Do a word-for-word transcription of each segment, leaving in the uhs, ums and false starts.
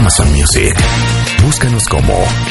Amazon Music. Búscanos como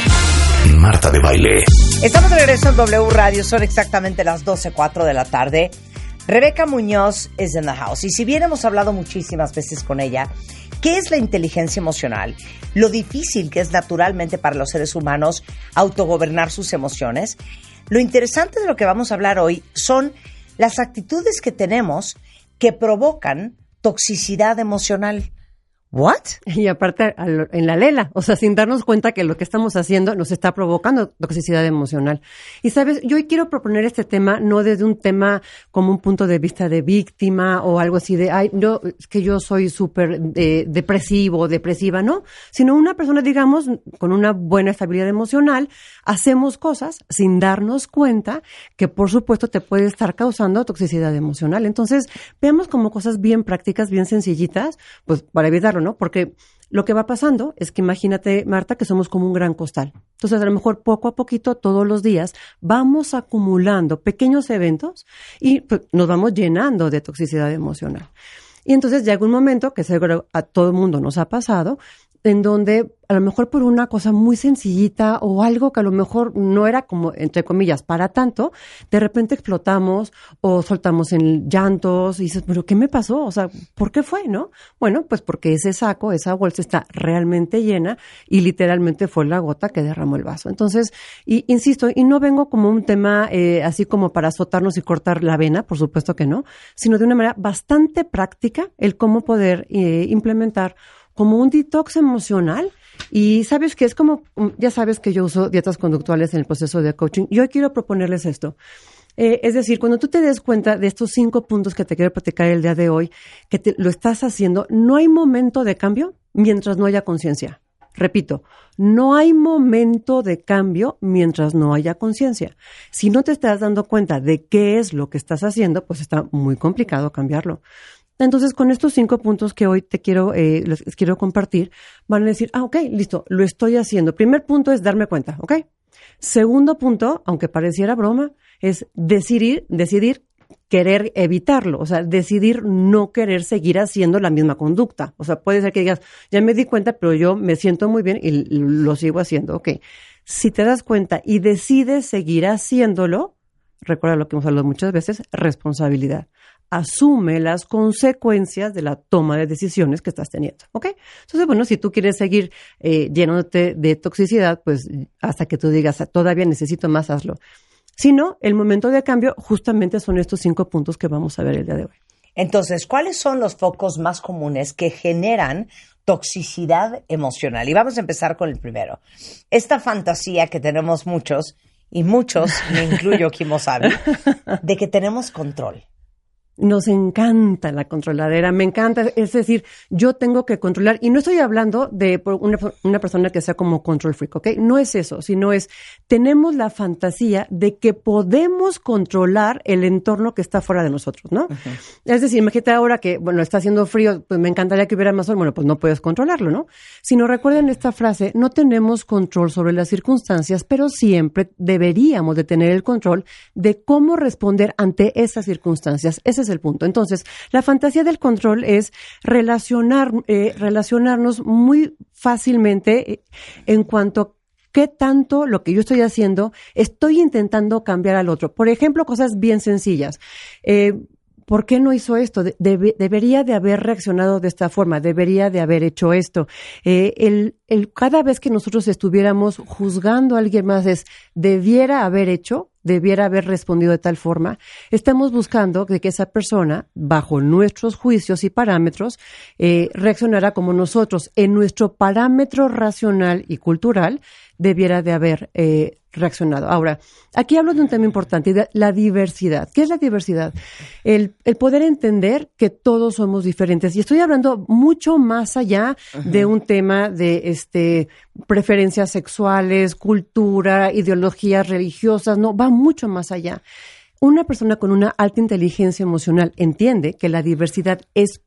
Marta de Baile. Estamos de regreso en W Radio, son exactamente las doce cuatro de la tarde. Rebeca Muñoz is in the house. Y si bien hemos hablado muchísimas veces con ella, ¿qué es la inteligencia emocional? Lo difícil que es naturalmente para los seres humanos autogobernar sus emociones. Lo interesante de lo que vamos a hablar hoy son las actitudes que tenemos que provocan toxicidad emocional. ¿What? Y aparte, en la lela, o sea, sin darnos cuenta que lo que estamos haciendo nos está provocando toxicidad emocional. Y sabes, yo hoy quiero proponer este tema no desde un tema como un punto de vista de víctima o algo así de, ay, no, es que yo soy súper eh, depresivo, depresiva, no, sino una persona, digamos, con una buena estabilidad emocional, hacemos cosas sin darnos cuenta que, por supuesto, te puede estar causando toxicidad emocional. Entonces, veamos como cosas bien prácticas, bien sencillitas, pues para evitarlo, ¿no? Porque lo que va pasando es que imagínate, Marta, que somos como un gran costal. Entonces, a lo mejor poco a poquito, todos los días, vamos acumulando pequeños eventos y pues, nos vamos llenando de toxicidad emocional. Y entonces llega un momento, que seguro a todo el mundo nos ha pasado, en donde a lo mejor por una cosa muy sencillita o algo que a lo mejor no era como, entre comillas, para tanto, de repente explotamos o soltamos en llantos y dices, ¿pero qué me pasó? O sea, ¿por qué fue, no? Bueno, pues porque ese saco, esa bolsa está realmente llena y literalmente fue la gota que derramó el vaso. Entonces, y, insisto, y no vengo como un tema eh, así como para azotarnos y cortar la vena, por supuesto que no, sino de una manera bastante práctica el cómo poder eh, implementar como un detox emocional. Y sabes que es como, ya sabes que yo uso dietas conductuales en el proceso de coaching. Yo quiero proponerles esto. Eh, es decir, cuando tú te des cuenta de estos cinco puntos que te quiero platicar el día de hoy, que te, lo estás haciendo, no hay momento de cambio mientras no haya conciencia. Repito, no hay momento de cambio mientras no haya conciencia. Si no te estás dando cuenta de qué es lo que estás haciendo, pues está muy complicado cambiarlo. Entonces, con estos cinco puntos que hoy te quiero, eh, les, les quiero compartir, van a decir, ah, ok, listo, lo estoy haciendo. Primer punto es darme cuenta, ¿ok? Segundo punto, aunque pareciera broma, es decidir, decidir querer evitarlo, o sea, decidir no querer seguir haciendo la misma conducta. O sea, puede ser que digas, ya me di cuenta, pero yo me siento muy bien y lo sigo haciendo, ok. Si te das cuenta y decides seguir haciéndolo, recuerda lo que hemos hablado muchas veces, responsabilidad. Asume las consecuencias de la toma de decisiones que estás teniendo, ¿ok? Entonces, bueno, si tú quieres seguir eh, llenándote de toxicidad, pues hasta que tú digas, todavía necesito más, hazlo. Si no, el momento de cambio justamente son estos cinco puntos que vamos a ver el día de hoy. Entonces, ¿cuáles son los focos más comunes que generan toxicidad emocional? Y vamos a empezar con el primero. Esta fantasía que tenemos muchos, y muchos, me incluyo Kimo Sabi, de que tenemos control. Nos encanta la controladera, me encanta, es decir, yo tengo que controlar, y no estoy hablando de una, una persona que sea como control freak, ¿ok? No es eso, sino es, tenemos la fantasía de que podemos controlar el entorno que está fuera de nosotros, ¿no? Uh-huh. Es decir, imagínate ahora que, bueno, está haciendo frío, pues me encantaría que hubiera más sol, bueno, pues no puedes controlarlo, ¿no? Sino recuerden esta frase, no tenemos control sobre las circunstancias, pero siempre deberíamos de tener el control de cómo responder ante esas circunstancias. Ese es el punto. Entonces, la fantasía del control es relacionar, eh, relacionarnos muy fácilmente en cuanto a qué tanto lo que yo estoy haciendo estoy intentando cambiar al otro. Por ejemplo, cosas bien sencillas. Eh, ¿Por qué no hizo esto? De- debe- debería de haber reaccionado de esta forma, debería de haber hecho esto. Eh, el, el, cada vez que nosotros estuviéramos juzgando a alguien más es, debiera haber hecho, debiera haber respondido de tal forma. Estamos buscando de que esa persona, bajo nuestros juicios y parámetros, eh, reaccionara como nosotros, en nuestro parámetro racional y cultural, debiera de haber eh, reaccionado. Ahora, aquí hablo de un tema importante, la diversidad. ¿Qué es la diversidad? El, el poder entender que todos somos diferentes. Y estoy hablando mucho más allá uh-huh. de un tema de este preferencias sexuales, cultura, ideologías religiosas. No, va mucho más allá. Una persona con una alta inteligencia emocional entiende que la diversidad es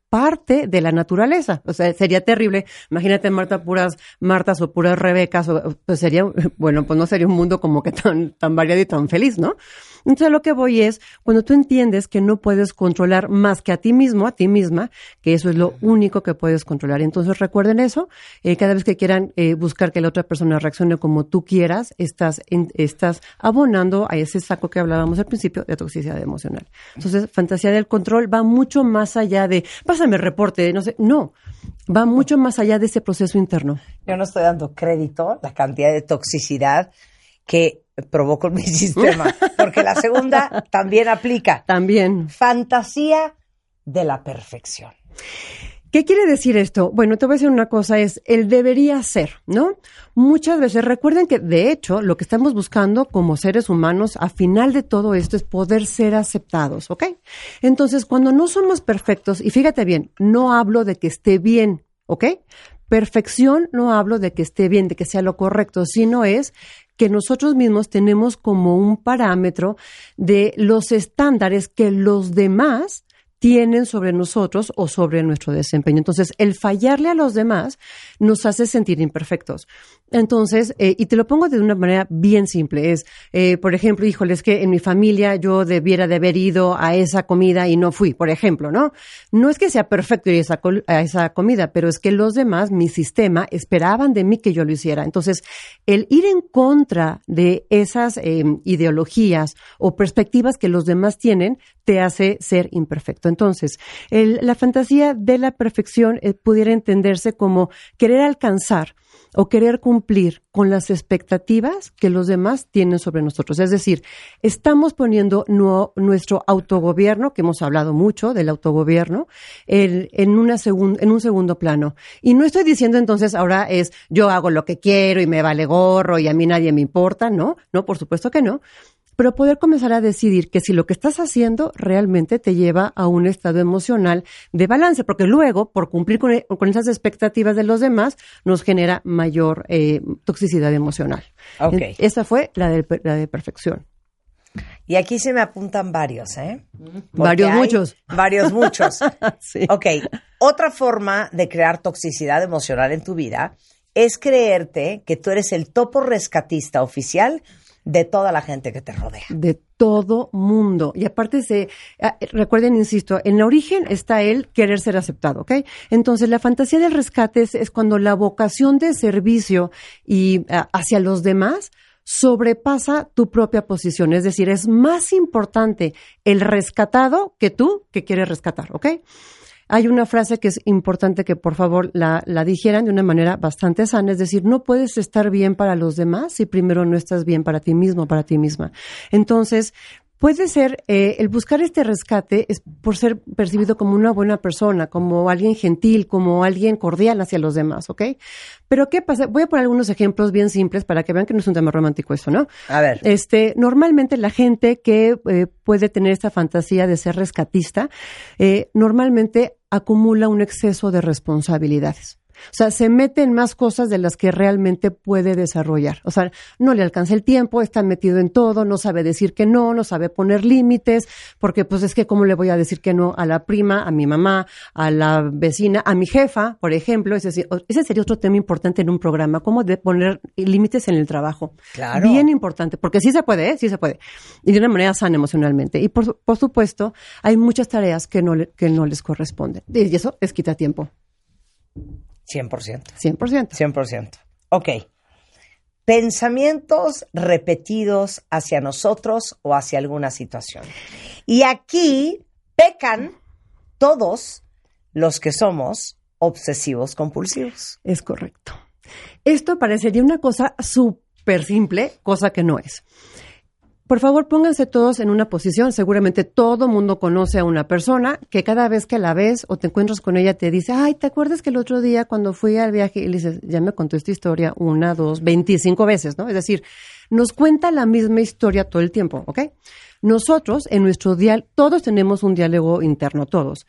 parte de la naturaleza. O sea, sería terrible. Imagínate, Marta, puras Martas o puras Rebecas, o, pues sería, bueno, pues no sería un mundo como que tan, tan variado y tan feliz, ¿no? Entonces, a lo que voy es, cuando tú entiendes que no puedes controlar más que a ti mismo, a ti misma, que eso es lo único que puedes controlar. Entonces, recuerden eso. Eh, cada vez que quieran eh, buscar que la otra persona reaccione como tú quieras, estás, en, estás abonando a ese saco que hablábamos al principio de toxicidad emocional. Entonces, fantasía del control va mucho más allá de, pásame el reporte, no sé, no. Va mucho más allá de ese proceso interno. Yo no estoy dando crédito la cantidad de toxicidad que provoco en mi sistema, porque la segunda también aplica. También. Fantasía de la perfección. ¿Qué quiere decir esto? Bueno, te voy a decir una cosa, es el debería ser, ¿no? Muchas veces, recuerden que, de hecho, lo que estamos buscando como seres humanos, a final de todo esto, es poder ser aceptados, ¿ok? Entonces, cuando no somos perfectos, y fíjate bien, no hablo de que esté bien, ¿ok? Perfección no hablo de que esté bien, de que sea lo correcto, sino es que nosotros mismos tenemos como un parámetro de los estándares que los demás tienen sobre nosotros o sobre nuestro desempeño. Entonces, el fallarle a los demás nos hace sentir imperfectos. Entonces, eh, y te lo pongo de una manera bien simple, es, eh, por ejemplo, híjole, es que en mi familia yo debiera de haber ido a esa comida y no fui, por ejemplo, ¿no? No es que sea perfecto ir a esa, a esa comida, pero es que los demás, mi sistema, esperaban de mí que yo lo hiciera. Entonces, el ir en contra de esas eh, ideologías o perspectivas que los demás tienen, te hace ser imperfecto. Entonces, el, la fantasía de la perfección eh, pudiera entenderse como querer alcanzar o querer cumplir con las expectativas que los demás tienen sobre nosotros. Es decir, estamos poniendo no, nuestro autogobierno, que hemos hablado mucho del autogobierno, el, en, una segun, en un segundo plano. Y no estoy diciendo entonces ahora es yo hago lo que quiero y me vale gorro y a mí nadie me importa, ¿no? No, por supuesto que no. Pero poder comenzar a decidir que si lo que estás haciendo realmente te lleva a un estado emocional de balance, porque luego, por cumplir con, con esas expectativas de los demás, nos genera mayor eh, toxicidad emocional. Okay. Esa fue la de, la de perfección. Y aquí se me apuntan varios, ¿eh? Porque varios muchos. Varios muchos. Sí. Ok, otra forma de crear toxicidad emocional en tu vida es creerte que tú eres el topo rescatista oficial de toda la gente que te rodea. De todo mundo. Y aparte, se, recuerden, insisto, en el origen está el querer ser aceptado, ¿ok? Entonces, la fantasía del rescate es, es cuando la vocación de servicio y uh, hacia los demás sobrepasa tu propia posición. Es decir, es más importante el rescatado que tú que quieres rescatar, ¿ok? Hay una frase que es importante que por favor la, la dijeran de una manera bastante sana, es decir, no puedes estar bien para los demás si primero no estás bien para ti mismo, para ti misma. Entonces, puede ser, eh, el buscar este rescate es por ser percibido como una buena persona, como alguien gentil, como alguien cordial hacia los demás, ¿ok? Pero ¿qué pasa? Voy a poner algunos ejemplos bien simples para que vean que no es un tema romántico eso, ¿no? A ver. Este, normalmente la gente que eh, puede tener esta fantasía de ser rescatista, eh, normalmente acumula un exceso de responsabilidades. O sea, se mete en más cosas de las que realmente puede desarrollar. O sea, no le alcanza el tiempo, está metido en todo, no sabe decir que no, no sabe poner límites, porque pues es que cómo le voy a decir que no a la prima, a mi mamá, a la vecina, a mi jefa, por ejemplo. Ese, ese sería otro tema importante en un programa, cómo de poner límites en el trabajo. Claro. Bien importante, porque sí se puede, ¿eh? Sí se puede. Y de una manera sana emocionalmente. Y por, por supuesto, hay muchas tareas que no, le, que no les corresponden. Y eso es quita tiempo. cien por ciento. cien por ciento. cien por ciento. Ok. Pensamientos repetidos hacia nosotros o hacia alguna situación. Y aquí pecan todos los que somos obsesivos compulsivos. Es correcto. Esto parecería una cosa súper simple, cosa que no es. Por favor, pónganse todos en una posición. Seguramente todo mundo conoce a una persona que cada vez que la ves o te encuentras con ella te dice, ay, ¿te acuerdas que el otro día cuando fui al viaje? Y le dices, ya me contó esta historia una, dos, veinticinco veces, ¿no? Es decir, nos cuenta la misma historia todo el tiempo, ¿ok? Nosotros, en nuestro diálogo, todos tenemos un diálogo interno, todos.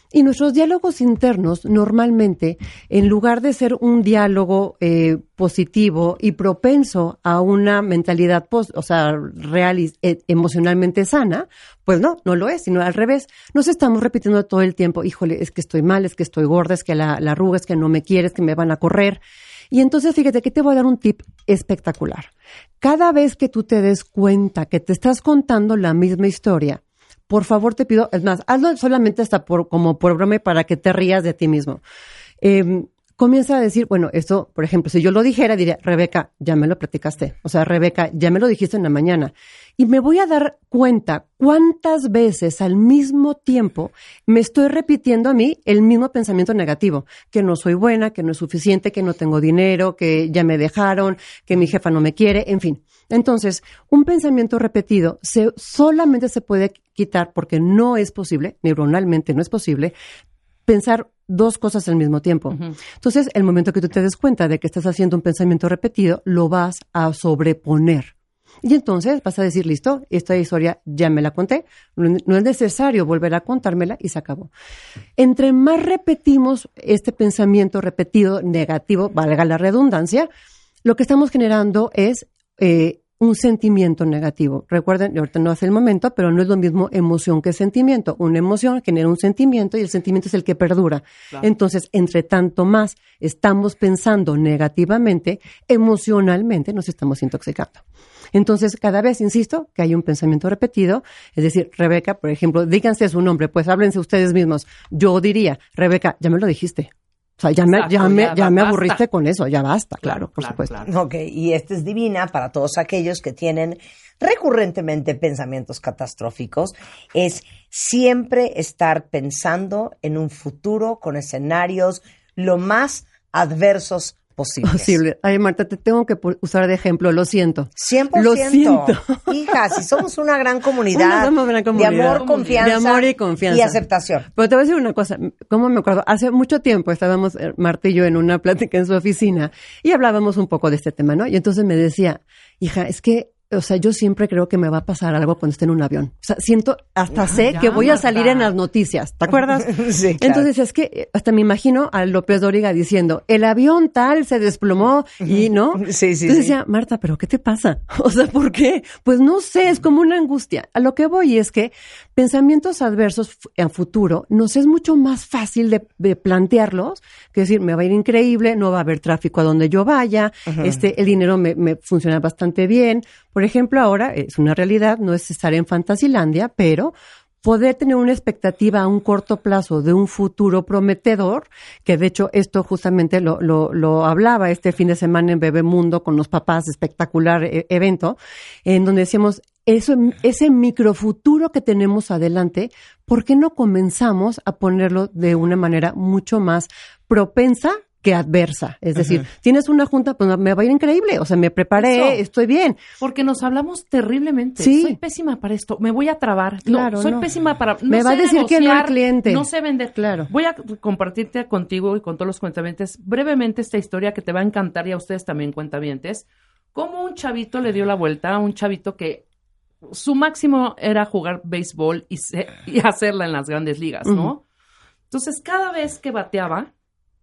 Y nuestros diálogos internos, normalmente, en lugar de ser un diálogo eh, positivo y propenso a una mentalidad, pos- o sea, real y eh, emocionalmente sana, pues no, no lo es, sino al revés. Nos estamos repitiendo todo el tiempo, híjole, es que estoy mal, es que estoy gorda, es que la, la arruga, es que no me quieres, que me van a correr. Y entonces, fíjate que te voy a dar un tip espectacular. Cada vez que tú te des cuenta que te estás contando la misma historia, por favor te pido, es más, hazlo solamente hasta por, como por broma para que te rías de ti mismo. Eh, comienza a decir, bueno, esto, por ejemplo, si yo lo dijera, diría, Rebeca, ya me lo platicaste. O sea, Rebeca, ya me lo dijiste en la mañana. Y me voy a dar cuenta cuántas veces al mismo tiempo me estoy repitiendo a mí el mismo pensamiento negativo. Que no soy buena, que no es suficiente, que no tengo dinero, que ya me dejaron, que mi jefa no me quiere, en fin. Entonces, un pensamiento repetido se, solamente se puede quitar porque no es posible, neuronalmente no es posible, pensar dos cosas al mismo tiempo. Uh-huh. Entonces, el momento que tú te des cuenta de que estás haciendo un pensamiento repetido, lo vas a sobreponer. Y entonces vas a decir, listo, esta historia ya me la conté, no es necesario volver a contármela y se acabó. Entre más repetimos este pensamiento repetido negativo, valga la redundancia, lo que estamos generando es eh, un sentimiento negativo. Recuerden, ahorita no es el momento, pero no es lo mismo emoción que sentimiento. Una emoción genera un sentimiento y el sentimiento es el que perdura. Claro. Entonces, entre tanto más estamos pensando negativamente, emocionalmente nos estamos intoxicando. Entonces, cada vez, insisto, que hay un pensamiento repetido, es decir, Rebeca, por ejemplo, díganse su nombre, pues háblense ustedes mismos. Yo diría, Rebeca, ya me lo dijiste. O sea, ya me, Exacto, ya me, ya, ya me aburriste con eso, ya basta, claro, claro por claro, supuesto. Claro. Ok, y esta es divina para todos aquellos que tienen recurrentemente pensamientos catastróficos, es siempre estar pensando en un futuro con escenarios lo más adversos posibles. Posible. Ay, Marta, te tengo que usar de ejemplo, lo siento. cien por ciento. Lo siento. Hija, si somos una gran comunidad, una gran comunidad de amor, confianza, de amor y confianza y aceptación. Pero te voy a decir una cosa, ¿cómo me acuerdo? Hace mucho tiempo estábamos, Marta y yo, en una plática en su oficina y hablábamos un poco de este tema, ¿no? Y entonces me decía, hija, es que o sea, yo siempre creo que me va a pasar algo cuando esté en un avión. O sea, siento, hasta sé ya, que voy a salir en las noticias. ¿Te acuerdas? Sí, claro. Entonces, es que hasta me imagino a López Dóriga diciendo, el avión tal se desplomó y, ¿no? Sí, sí, Entonces sí. decía, Marta, ¿pero qué te pasa? O sea, ¿por qué? Pues no sé, es como una angustia. A lo que voy es que pensamientos adversos a futuro nos es mucho más fácil de, de plantearlos, que decir, me va a ir increíble, no va a haber tráfico a donde yo vaya, uh-huh. este, el dinero me, me funciona bastante bien. Por ejemplo, ahora es una realidad, no es estar en Fantasilandia, pero poder tener una expectativa a un corto plazo de un futuro prometedor, que de hecho esto justamente lo, lo, lo hablaba este fin de semana en Bebemundo con los papás, espectacular eh, evento, en donde decíamos, eso, ese microfuturo que tenemos adelante, ¿por qué no comenzamos a ponerlo de una manera mucho más propensa que adversa? Es decir, uh-huh. tienes una junta, pues me va a ir increíble, o sea, me preparé, Eso, estoy bien. Porque nos hablamos terriblemente. Sí. Soy pésima para esto, me voy a trabar. Claro, no, soy no. pésima para... No me sé va a decir negociar, que no al cliente. No sé vender. Claro. Voy a compartirte contigo y con todos los cuentavientes brevemente esta historia que te va a encantar y a ustedes también, cuentavientes. Cómo un chavito le dio la vuelta a un chavito que su máximo era jugar béisbol y, se, y hacerla en las grandes ligas, ¿no? Uh-huh. Entonces, cada vez que bateaba,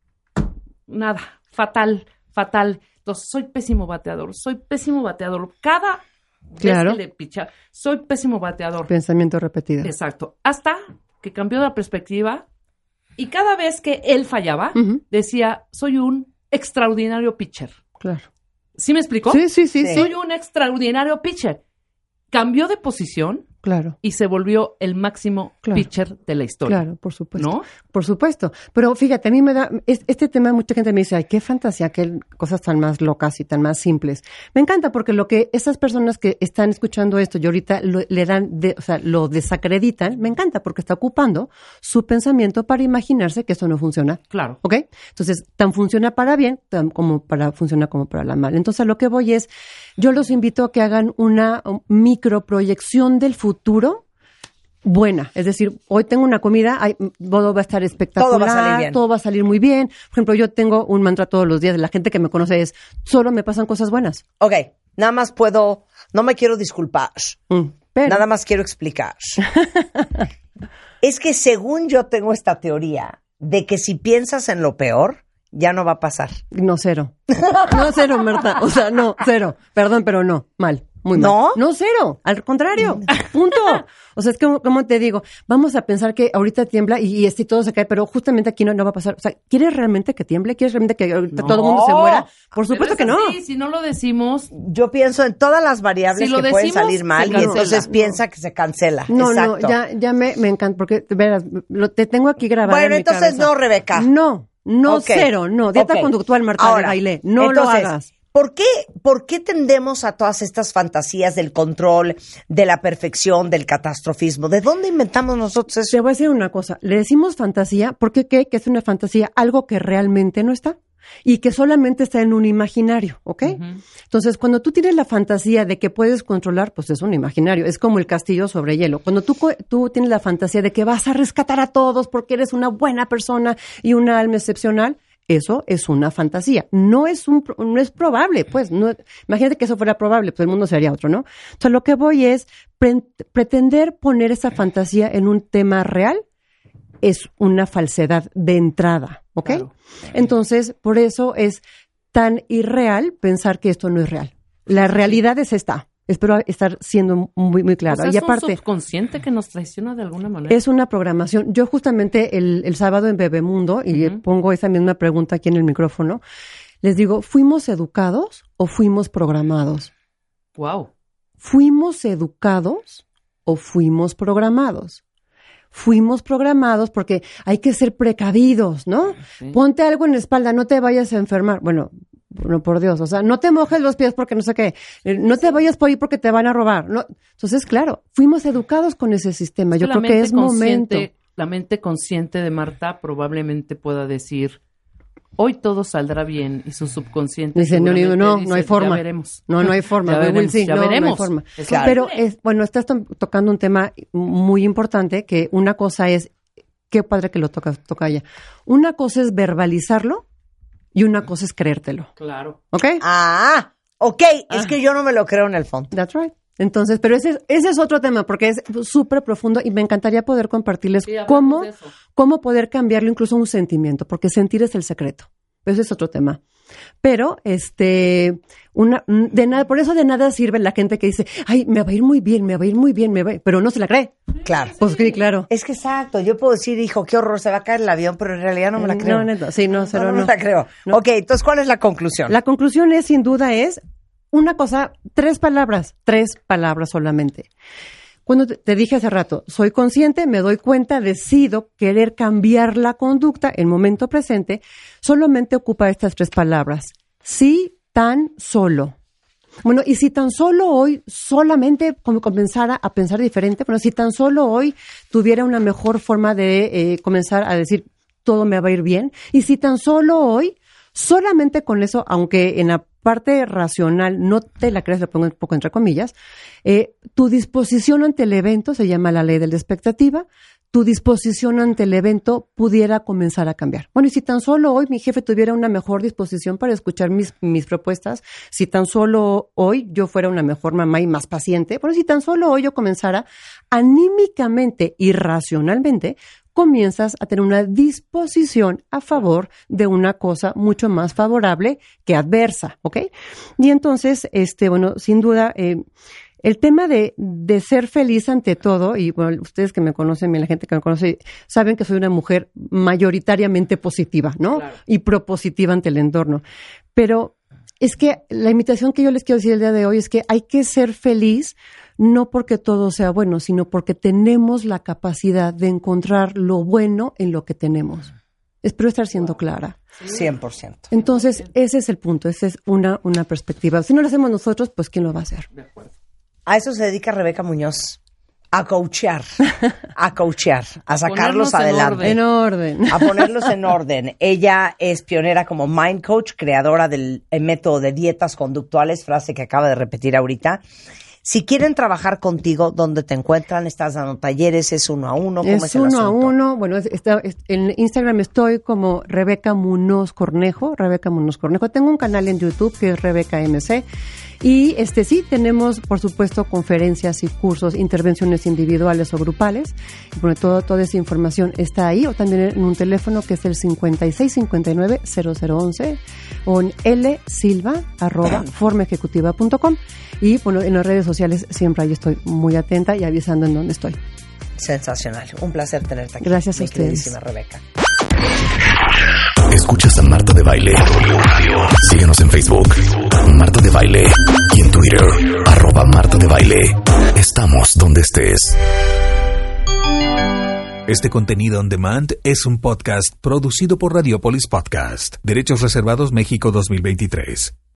nada, fatal, fatal. Entonces, soy pésimo bateador, soy pésimo bateador. Cada claro. vez que le picha, soy pésimo bateador. Pensamiento repetido. Exacto. Hasta que cambió la perspectiva y cada vez que él fallaba, uh-huh. decía, soy un extraordinario pitcher. Claro. ¿Sí me explicó? Sí, sí, sí. Soy sí. un extraordinario pitcher. Cambió de posición. Claro. Y se volvió el máximo claro. pitcher de la historia. Claro, por supuesto. ¿No? Por supuesto. Pero fíjate, a mí me da... Este tema, mucha gente me dice, ay, qué fantasía, qué cosas tan más locas y tan más simples. Me encanta porque lo que esas personas que están escuchando esto y ahorita lo, le dan, de, o sea, lo desacreditan, me encanta porque está ocupando su pensamiento para imaginarse que eso no funciona. Claro. ¿Ok? Entonces, tan funciona para bien tan como para funciona como para la mal. Entonces, a lo que voy es, yo los invito a que hagan una microproyección del futuro futuro buena, es decir, hoy tengo una comida, ay, todo va a estar espectacular, todo va a salir bien, todo va a salir muy bien. Por ejemplo, yo tengo un mantra todos los días, la gente que me conoce es, solo me pasan cosas buenas. Ok, nada más puedo, no me quiero disculpar, mm, pero... nada más quiero explicar. Es que según yo tengo esta teoría de que si piensas en lo peor, ya no va a pasar. No, cero. No, cero, Marta. O sea, no, cero. Perdón, pero no. Mal. Muy mal. ¿No? No, cero. Al contrario. Punto. O sea, es que, como te digo, vamos a pensar que ahorita tiembla y, y este todo se cae, pero justamente aquí no, no va a pasar. O sea, ¿quieres realmente que tiemble? ¿Quieres realmente que ahorita No. todo el mundo se muera? Por supuesto que no. Sí, si no lo decimos, Yo pienso en todas las variables Si lo que pueden decimos, salir mal se y cancela. entonces piensa que se cancela. No, Exacto. no, ya, ya me, me encanta, porque, verás, lo, te tengo aquí grabado Bueno, en mi entonces cabeza. no, Rebeca. No, no, Ok. cero, no. Dieta Ok. conductual, Marta Ahora, de baile. No entonces, lo hagas. ¿Por qué, ¿Por qué tendemos a todas estas fantasías del control, de la perfección, del catastrofismo? ¿De dónde inventamos nosotros Te eso? voy a decir una cosa. Le decimos fantasía porque ¿qué? Que es una fantasía, algo que realmente no está y que solamente está en un imaginario, ¿ok? Ujú. Entonces, cuando tú tienes la fantasía de que puedes controlar, pues es un imaginario. Es como el castillo sobre hielo. Cuando tú, co- tú tienes la fantasía de que vas a rescatar a todos porque eres una buena persona y una alma excepcional, eso es una fantasía. No es un, pro- no es probable, pues. No, imagínate que eso fuera probable, pues el mundo sería otro, ¿no? Entonces, lo que voy es pre- pretender poner esa fantasía en un tema real es una falsedad de entrada, ¿ok? Claro. Entonces, por eso es tan irreal pensar que esto no es real. La realidad es esta. Espero estar siendo muy, muy O clara. sea, Y es aparte, un subconsciente que nos traiciona de alguna manera. es una programación. Yo justamente el, el sábado en Bebemundo, y Ujú. pongo esa misma pregunta aquí en el micrófono, les digo, ¿fuimos educados o fuimos programados? Wow. ¿Fuimos educados o fuimos programados? Fuimos programados porque hay que ser precavidos, ¿no? Sí. Ponte algo en la espalda, no te vayas a enfermar. Bueno, bueno, por Dios, o sea, no te mojes los pies porque no sé qué, eh, no te vayas por ahí porque te van a robar. No. Entonces, claro, fuimos educados con ese sistema. Es Yo que creo la que mente es momento. consciente- La mente consciente de Marta probablemente pueda decir, hoy todo saldrá bien, y su subconsciente Dice, no, seguramente no, dice, no hay forma. Ya veremos. No, no hay forma. Ya We will veremos, see. ya No, no hay veremos. forma. Es Claro. Pero, es, bueno, estás to- tocando un tema muy importante, que una cosa es, qué padre que lo tocas, toca ella. Una cosa es verbalizarlo y una cosa es creértelo. Claro. ¿Ok? Ah, ok. Es Ah. que yo no me lo creo en el fondo. That's right. Entonces, pero ese, es- ese es otro tema porque es súper profundo y me encantaría poder compartirles Sí, hablemos cómo, de eso. cómo poder cambiarlo incluso a un sentimiento, porque sentir es el secreto. Pero ese es otro tema. Pero, este, una, de nada, por eso de nada sirve la gente que dice, ay, me va a ir muy bien, me va a ir muy bien, me va a ir", pero no se la cree. Claro. Pues sí, claro. Es que exacto. Yo puedo decir, hijo, qué horror, se va a caer el avión, pero en realidad no me la creo. No, neta, sí, no, No, cero, no me no. la creo. No. Ok, entonces, ¿cuál es la conclusión? La conclusión es, sin duda, es una cosa, tres palabras, tres palabras solamente. Cuando te, te dije hace rato, soy consciente, me doy cuenta, decido querer cambiar la conducta en momento presente, solamente ocupa estas tres palabras. Sí, tan solo. Bueno, y si tan solo hoy solamente como comenzara a pensar diferente, bueno, si tan solo hoy tuviera una mejor forma de eh, comenzar a decir todo me va a ir bien, y si tan solo hoy, solamente con eso, aunque en la parte racional no te la crees, lo pongo un poco entre comillas, eh, tu disposición ante el evento, se llama la ley de la expectativa, tu disposición ante el evento pudiera comenzar a cambiar. Bueno, y si tan solo hoy mi jefe tuviera una mejor disposición para escuchar mis, mis propuestas, si tan solo hoy yo fuera una mejor mamá y más paciente, bueno, si tan solo hoy yo comenzara anímicamente y racionalmente, comienzas a tener una disposición a favor de una cosa mucho más favorable que adversa, ¿ok? Y entonces, este, bueno, sin duda, eh, el tema de, de ser feliz ante todo, y bueno, ustedes que me conocen, la gente que me conoce, saben que soy una mujer mayoritariamente positiva, ¿no? Claro. Y propositiva ante el entorno. Pero es que la invitación que yo les quiero decir el día de hoy es que hay que ser feliz no porque todo sea bueno, sino porque tenemos la capacidad de encontrar lo bueno en lo que tenemos. Espero estar siendo clara. cien por ciento. Entonces, ese es el punto, esa es una, una perspectiva. Si no lo hacemos nosotros, pues ¿quién lo va a hacer? De acuerdo. A eso se dedica Rebeca Muñoz. A coachear. A coachear. A sacarlos Ponernos en adelante. orden. En orden. A ponerlos en orden. Ella es pionera como Mind Coach, creadora del eh, método de dietas conductuales, frase que acaba de repetir ahorita. Si quieren trabajar contigo, ¿dónde te encuentran? ¿Estás dando talleres? ¿Es uno a uno? ¿Cómo es, es el uno asunto? a uno. Bueno, es- está, es- en Instagram estoy como Rebeca Munoz Cornejo, Rebeca Munoz Cornejo. Tengo un canal en YouTube que es Rebeca M C. Y este sí, tenemos, por supuesto, conferencias y cursos, intervenciones individuales o grupales. Y bueno, todo, toda esa información está ahí, o también en un teléfono que es el cincuenta y seis cincuenta y nueve cero cero once o en lsilva arroba formaejecutiva punto com. Y bueno, en las redes sociales siempre ahí estoy muy atenta y avisando en dónde estoy. Sensacional. Un placer tenerte aquí. Gracias a mi ustedes. queridísima Rebeca. Escuchas a Marta de Baile. Síguenos en Facebook, Marta de Baile. Y en Twitter, arroba Marta de Baile. Estamos donde estés. Este contenido on demand es un podcast producido por Radiopolis Podcast. Derechos reservados México dos mil veintitrés.